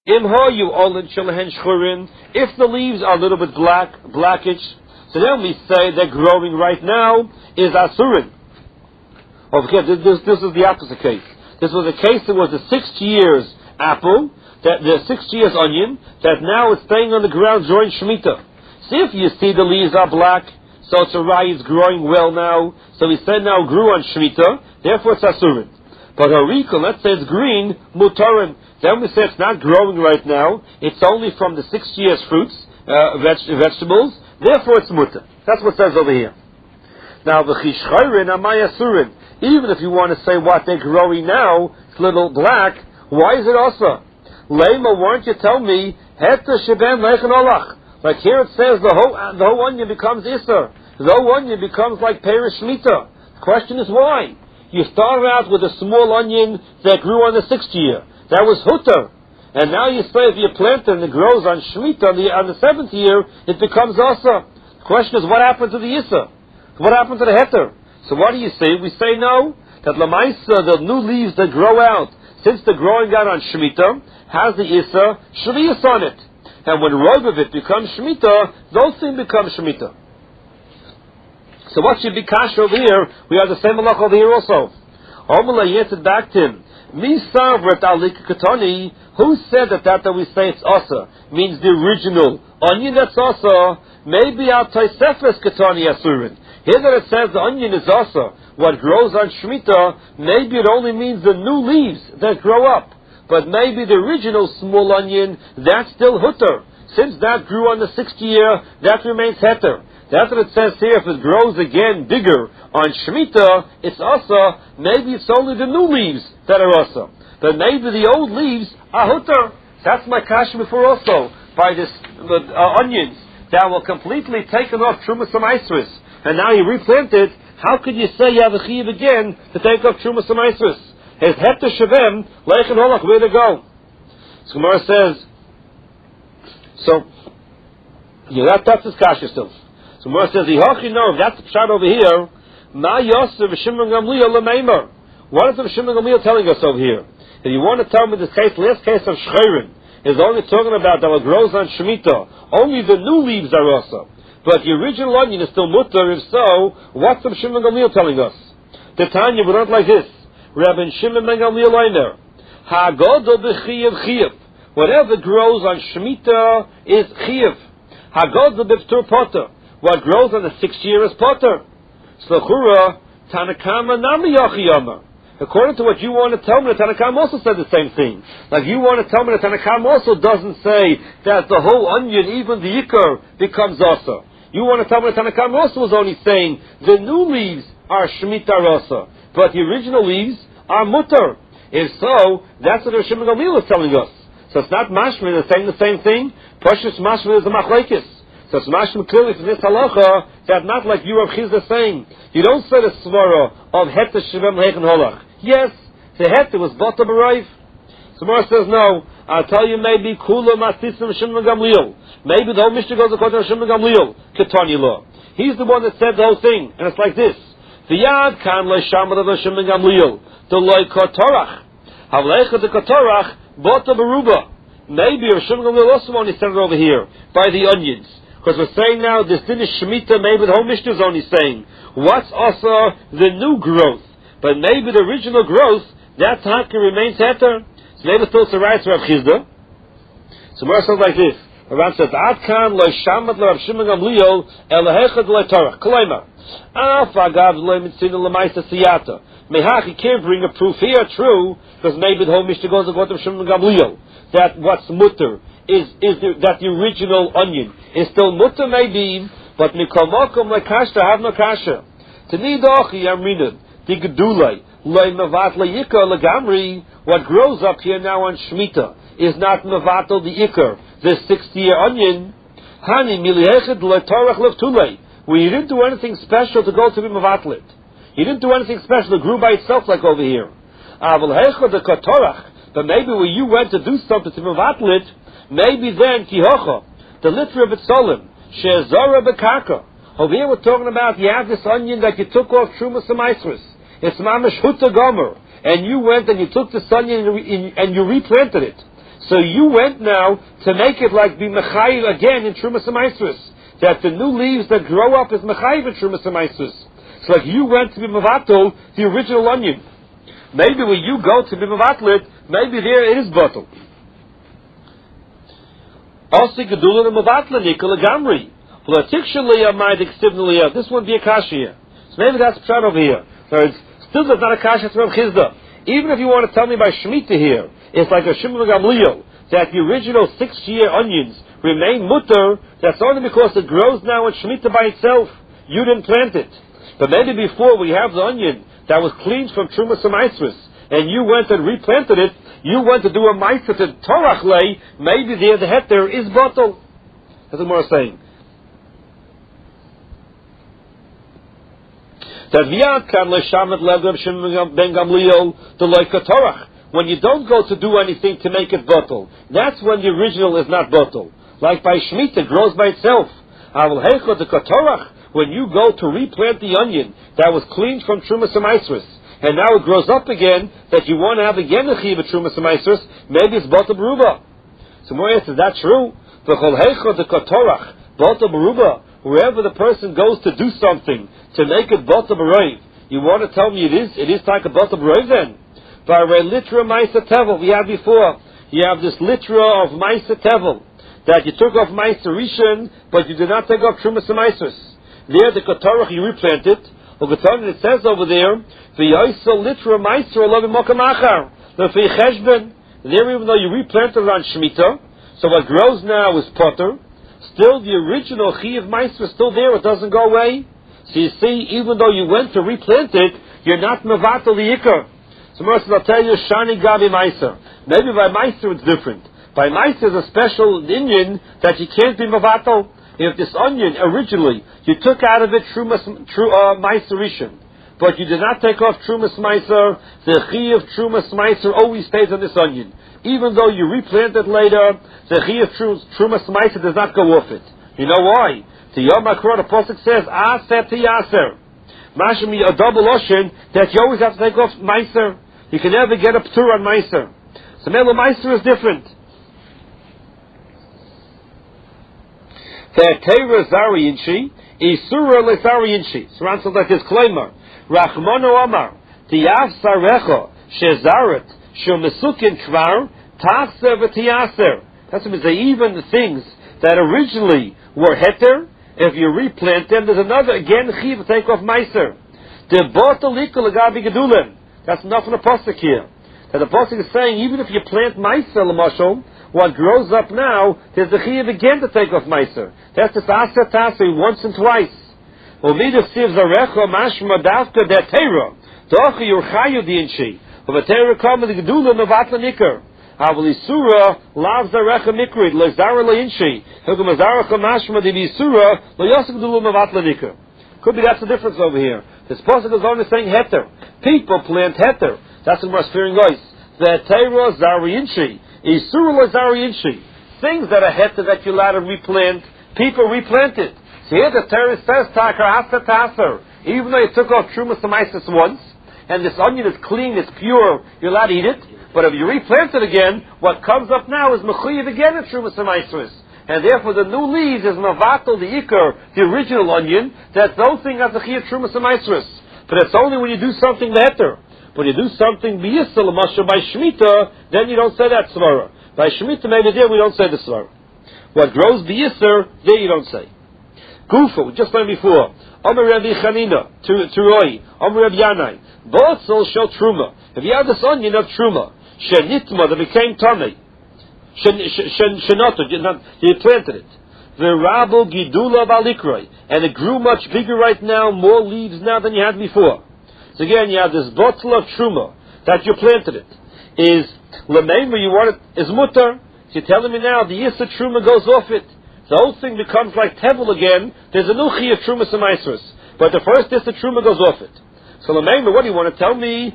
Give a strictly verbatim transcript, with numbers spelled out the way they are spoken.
Imhoyu olin shilhen shchurin. If the leaves are a little bit black, blackish, so then we say they're growing right now is asurin. Okay, this, this is the opposite case. This was a case that was a six years apple, that the six years onion, that now is staying on the ground during Shemitah. See if you see the leaves are black, so it's a rye, it's growing well now, so we said now grew on Shemitah, therefore it's asurin. But harika, let's say it's green, mutarin, then we say it's not growing right now, it's only from the six years fruits, uh, veg- vegetables, therefore it's mutar. That's what it says over here. Now, v'chishchayrin amay asurin. Even if you want to say what they're growing now, it's a little black, why is it also? Lema, why don't you tell me, heta sheben lechen olach. Like here it says the whole, the whole onion becomes isser. The whole onion becomes like perish shmita. The question is why? You started out with a small onion that grew on the sixth year. That was hutter. And now you say if you plant it and it grows on shmita on the, on the seventh year, it becomes asa. The question is what happened to the isser? What happened to the heter? So what do you say? We say no, that lamaisa, the new leaves that grow out, since the growing out on Shemitah, has the Issa, Shlius on it. And when robe of it becomes Shemitah, those things become Shemitah. So what should be kasha over here? We have the same halach over here also. Omala yetted back to him. Mi savret alika katani, who said that that that we say it's asa, means the original onion that's asa, maybe al taisefes katani asurin. Here that it says the onion is asa, what grows on Shemitah, maybe it only means the new leaves that grow up. But maybe the original small onion, that's still hutter. Since that grew on the sixth year, that remains heter. That's what it says here. If it grows again bigger on Shemitah, it's asa. Maybe it's only the new leaves that are asa. But maybe the old leaves are hutter. That's my kasha before also, by this uh, onions that were completely taken off Trumas Amaisris. And now you replant it, how could you say you have a chiyuv again to take off Trumas Amaisris? His heter shavem, lechen holach, where to go? So Gemara says, so, yeah, that, that's his kasha still. So Gemara says, Yihochi, no, that's the pshat over here, ma yosef v'shimon gamliel l'meimer. What is the Shimon Gamliel telling us over here? If you want to tell me this case, last case of Shcheirin, is only talking about that what grows on Shemitah, only the new leaves are also. But the original onion is still mutter. If so, what's the Shimon Gamliel telling us? The Tanya, we learned like this. Rabbi Shimon ben Gamliel Omer, Hagodol b'chiyav chiyav. Whatever grows on Shemitah is chiyav. Hagodol b'ftur potter. What grows on the sixth year is potter. Slachura, Tanakama nami yochiyama. According to what you want to tell me, the Tanakam also said the same thing. Like you want to tell me, the Tanakam also doesn't say that the whole onion, even the yikar, becomes asa. You want to tell me the Tanakam also was only saying the new leaves are Shemitah rasa, but the original leaves are mutter. If so, that's what the Shimon Gamliel is telling us. So it's not mashmin, it's saying the same thing. Pashus mashmin is a machlekes. So it's mashmin clearly from this halacha that not like you Rav Chizda saying. You don't say the svara of heter shivem leichen holach. Yes, the heter was bought of a rife. So Gemara says no. I'll tell you maybe kula matisim Shimon Gamliel. Maybe the whole Mishnah goes according to Shimon Gamliel. Ketani law. He's the one that said the whole thing, and it's like this: the yad kan leishamad of Shimon Gamliel, the loy kotorach, havleicha the kotorach bought of a ruba. Maybe Shimon Gamliel also only said it over here by the onions, because we're saying now this din is Shemitah. Maybe the whole Mishnah is only saying what's also the new growth. But maybe the original growth, that taka remains heter. So maybe still it's a right to Rav Chizda. So Gemara says like this. Rav says, Ad kan lo shamat lo Rav Shimon Gamliel elahechad lo torach. Kolaima. Af agav lo mitzina l'maisa siyata. Mehach, he can't bring a proof here, true, because maybe the whole Mishnah goes according to Shimon Gamliel. That what's mutter is, is the, that the original onion is still mutter maybe, but mikol mokom le kasha have no kasha. Tanidochi amrinad. The gedulai loy mevat le yikar legamri. What grows up here now on Shemitah is not mevatel the yikar, the sixty-year onion. Hani miliechad le torach leftulei. Where you didn't do anything special to go to be mevatlet. You didn't do anything special. It grew by itself like over here. Aval hechad the kotorach. But maybe when you went to do something to mevatlet, maybe then kihocha the litra of itzolim she'ezora bekarka. Over here we're talking about you have this onion that you took off Trumas Amaisris. It's mamish huta gomer, and you went and you took this onion and you, and you replanted it. So you went now to make it like be mechayiv again in Trumas Amaisrus. That the new leaves that grow up is mechayiv in Trumas Amaisrus. So like you went to be mevatel the original onion. Maybe when you go to be mevatel it, maybe there it is bottle. Also gedula and mevatel nikol gamri. This wouldn't be a kasha here. So maybe that's pshat over here. So it's still there's not a kasha from Chizda. Even if you want to tell me by Shemitah here, it's like a Shimon Gamliel, that the original six-year onions remain mutter, that's only because it grows now in Shemitah by itself. You didn't plant it. But maybe before we have the onion that was cleaned from Trumas Amaisrus, and you went and replanted it, you went to do a Maisah to Torach lay, maybe there the heter is bottle. That's what we're saying. That Viad kan leshamet levgav Shimon ben Gamliel the loika Torach. When you don't go to do anything to make it bottle, that's when the original is not bottle. Like by Shemitah, it grows by itself. Avol heichot the Torach, when you go to replant the onion that was cleaned from Trumas Amaisrus, and now it grows up again, that you want to have again a chiv of Trumas Amaisrus, maybe it's bottle beruba. So more is that true? V'chol heichot the Torach, bottle beruba. Wherever the person goes to do something to make it bottle beroiv, you want to tell me it is it is like a bottle beroiv then? By a litra Maisa Tevel, we had before. You have this litra of Maisa Tevel, that you took off Maisa Rishon, but you did not take off Trumas Amaisrus. There, the Kotorach, you replanted. It says over there, V'yoisel litra Maisa Olav Mokam Achar, L'fei Cheshben. There, even though you replanted it on Shemitah, so what grows now is potter, still the original Chi of Maisa is still there, it doesn't go away. So you see, even though you went to replant it, you're not Mevatel the Ikar. So Mercy will tell you, Shani Gabi Meiser. Maybe by Meiser it's different. By Meiser is a special Indian that you can't be Mavato. If this onion, originally, you took out of it Trumas, tru, uh, Meiser Rishon, but you did not take off Trumas Meiser, the Chi of Trumas Meiser always stays on this onion. Even though you replant it later, the Chi of Trumas Meiser does not go off it. You know why? The Yom HaKror, the Pasuk says, Aser Tiyaser. Mashmi, a double ocean, that you always have to take off Meiser. You can never get a ptur on Meiser. So Melo Meiser is different. The Teira Zari Inchi, Isura Le Zari Inchi. So answer like his claimer. Rachmano Amar, Tiyav Sarecha, Shezaret, Shomesukin Kvar, Tachser V'Tiyaser. That's what they even the things that originally were heter, if you replant them, there's another, again, chiv, take off Meiser. The bottle likul agabi gedulim. That's enough in the pasuk here. That the pasuk is saying, even if you plant Meiser, l'mashal, what grows up now, there's the chiv again to take off Meiser. That's the aser tasei once and twice. Umidah siv zarecha mashma dafka der teira. Dochi yurchayu diinshi. Of a teira come the gedulim of atla nikar. Avol isura lav zarecha mikrid lezara leinshi. Hugam zarecha mashma di isura lo yosef gedulim of atla nikar. Could be that's the difference over here. This pasuk is only saying heter. People plant heter. That's what we're spearing guys. The teira zariinshi. Isura lo zariinshi. Things that are heter that you're allowed to replant, people replant it. So here the Torah says, Takar Hasa Taser. Even though you took off Trumas Amaisis once, and this onion is clean, it's pure, you're allowed to eat it. But if you replant it again, what comes up now is Mechuyev again in Trumas Amaisis. And therefore the new leaves is Mavatal, the Iker, the original onion, that's those things as the Chiyah Trumas Amaisis. But it's only when you do something better. When you do something B'yisel, Masha, by Shemitah, then you don't say that Svara. By Shemitah, maybe there we don't say the Svara. What grows B'yisr, there you don't say. Gufa, we just learned before. Omer Rabbi Chanina, Turoi, Omer Rabbi Yanai. Botzol shel Truma. If you have this onion of Truma, Shenitma, that became Tomei. Shenoto, you planted it. V'rabo Gidula Valikroi. And it grew much bigger right now, more leaves now than you had before. So again, you have this bottle of Truma, that you planted it. Is, Lemeimer, you want it, is Mutter. So you're telling me now, the Yisra Truma goes off it. The whole thing becomes like Tevel again. There's a new Chiyah Trumas and Maisrus. But the first Yisra Truma goes off it. So Lemeimer, what do you want to tell me?